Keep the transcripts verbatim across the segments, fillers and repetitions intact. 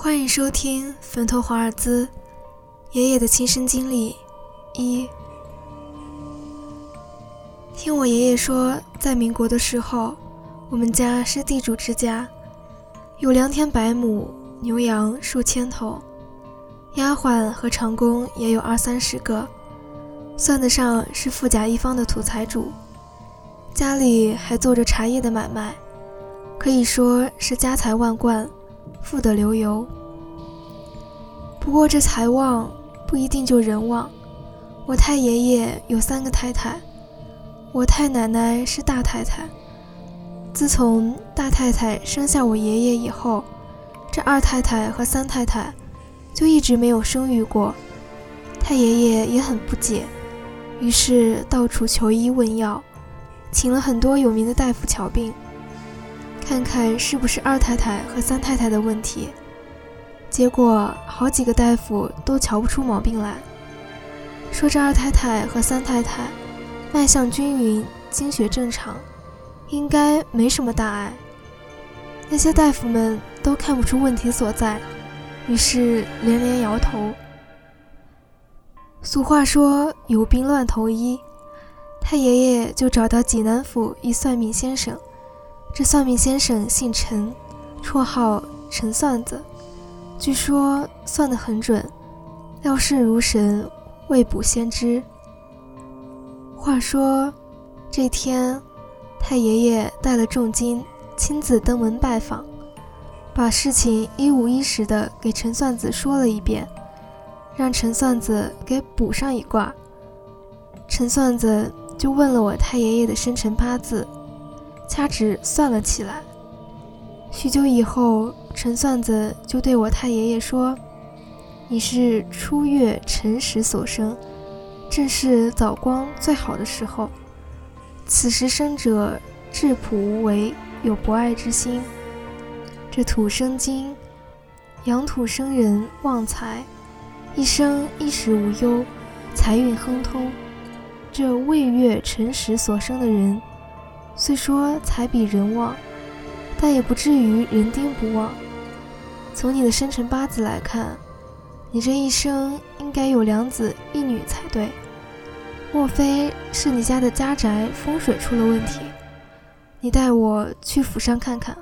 欢迎收听《坟头华尔兹》爷爷的亲身经历一。听我爷爷说，在民国的时候，我们家是地主之家，有良田百亩，牛羊数千头，丫鬟和长工也有二三十个，算得上是富甲一方的土财主。家里还做着茶叶的买卖，可以说是家财万贯，富得流油。不过这财旺不一定就人旺。我太爷爷有三个太太，我太奶奶是大太太。自从大太太生下我爷爷以后，这二太太和三太太就一直没有生育过。太爷爷也很不解，于是到处求医问药，请了很多有名的大夫瞧病，看看是不是二太太和三太太的问题。结果好几个大夫都瞧不出毛病来，说这二太太和三太太脉象均匀，经血正常，应该没什么大碍。那些大夫们都看不出问题所在，于是连连摇头。俗话说有病乱投医，太爷爷就找到济南府一算命先生。这算命先生姓陈，绰号陈算子，据说算得很准，料事如神，未卜先知。话说这天，太爷爷带了重金亲自登门拜访，把事情一五一十的给陈算子说了一遍，让陈算子给卜上一卦。陈算子就问了我太爷爷的生辰八字，掐指算了起来。许久以后，陈算子就对我太爷爷说，你是初月辰时所生，正是早光最好的时候，此时生者质朴无为，有博爱之心。这土生金，阳土生人，旺财，一生衣食无忧，财运亨通。这未月辰时所生的人，虽说财比人旺，但也不至于人丁不旺。从你的生辰八字来看，你这一生应该有两子一女才对，莫非是你家的家宅风水出了问题？你带我去府上看看。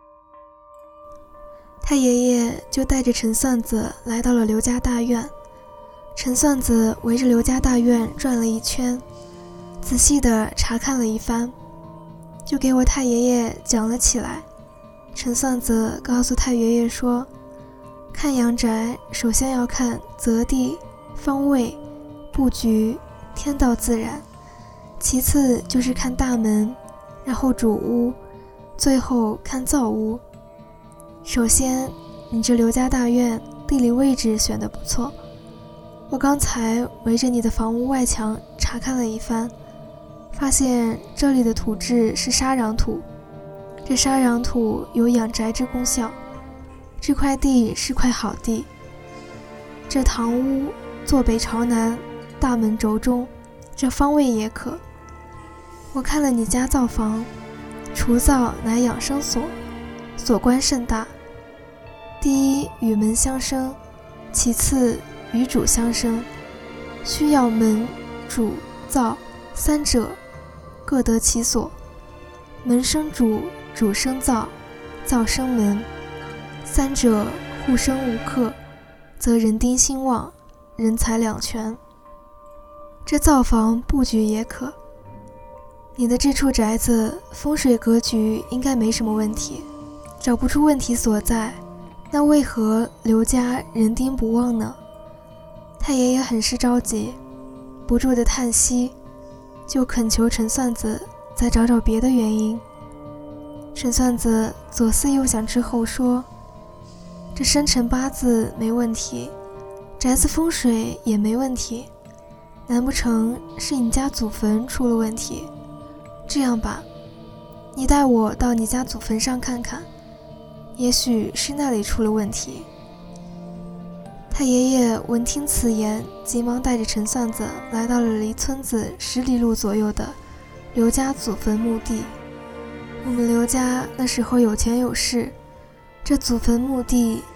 太爷爷就带着陈算子来到了刘家大院。陈算子围着刘家大院转了一圈，仔细地查看了一番，就给我太爷爷讲了起来。陈算子告诉太爷爷说，看阳宅首先要看择地、方位、布局、天道自然，其次就是看大门，然后主屋，最后看灶屋。首先，你这刘家大院地理位置选得不错，我刚才围着你的房屋外墙查看了一番，发现这里的土质是沙壤土，这沙壤土有养宅之功效，这块地是块好地。这堂屋坐北朝南，大门轴中，这方位也可。我看了你家灶房，厨灶乃养生所，所观甚大。第一与门相生，其次与主相生，需要门、主、灶三者各得其所。门生主，主生灶，灶生门，三者互生无克，则人丁兴旺，人财两全。这灶房布局也可。你的这处宅子风水格局应该没什么问题，找不出问题所在，那为何刘家人丁不旺呢？太爷爷很是着急，不住地叹息，就恳求陈算子再找找别的原因。陈算子左思右想之后说，这生辰八字没问题，宅子风水也没问题，难不成是你家祖坟出了问题？这样吧，你带我到你家祖坟上看看，也许是那里出了问题。太爷爷闻听此言，急忙带着陈算子来到了离村子十里路左右的刘家祖坟墓地。我们刘家那时候有钱有势，这祖坟墓地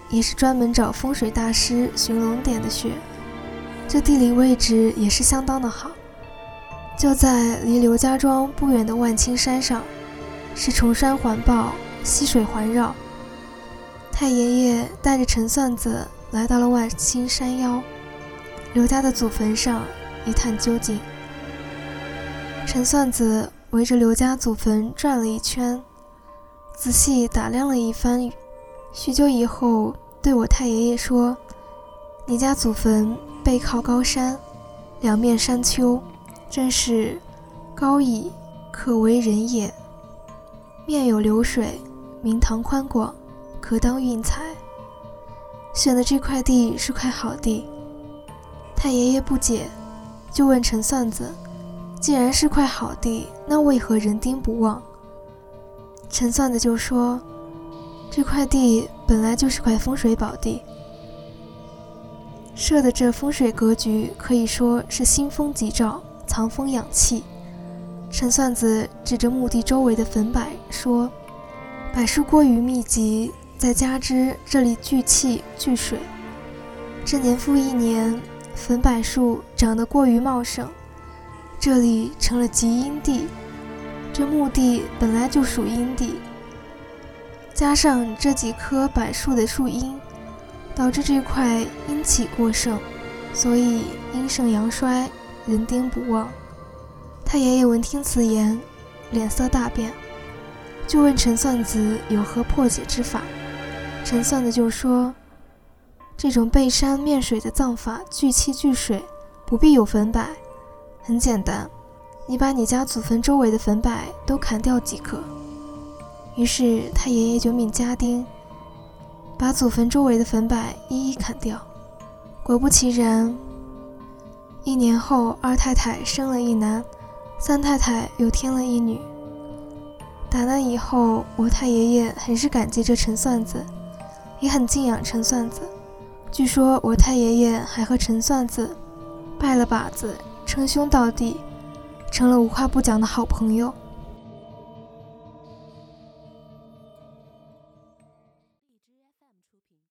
也是专门找风水大师寻龙点的穴，这地理位置也是相当的好，就在离刘家庄不远的万青山上，是崇山环抱，溪水环绕。太爷爷带着陈算子来到了万青山腰，刘家的祖坟上一探究竟。陈算子围着刘家祖坟转了一圈，仔细打量了一番，许久以后对我太爷爷说：“你家祖坟背靠高山，两面山丘，真是高矣，可为人也。面有流水，明堂宽广，可当运财。选的这块地是块好地。”太爷爷不解，就问陈算子：“既然是块好地，那为何人丁不旺？”陈算子就说：“这块地本来就是块风水宝地，设的这风水格局可以说是兴风吉兆，藏风养气。”陈算子指着墓地周围的坟柏说：“柏树过于密集，再加之这里聚气聚水，这年复一年，坟柏树长得过于茂盛，这里成了极阴地。这墓地本来就属阴地，加上这几棵柏树的树荫，导致这块阴气过盛，所以阴盛阳衰，人丁不旺。”太爷爷闻听此言，脸色大变，就问陈算子有何破解之法。陈算子就说：“这种背山面水的葬法，聚气聚水，不必有坟柏，很简单，你把你家祖坟周围的坟柏都砍掉即可。”于是太爷爷就命家丁把祖坟周围的坟柏一一砍掉。果不其然，一年后二太太生了一男，三太太又添了一女。打那以后，我太爷爷很是感激这陈算子，也很敬仰陈算子。据说我太爷爷还和陈算子拜了把子，称兄道弟，成了无话不讲的好朋友。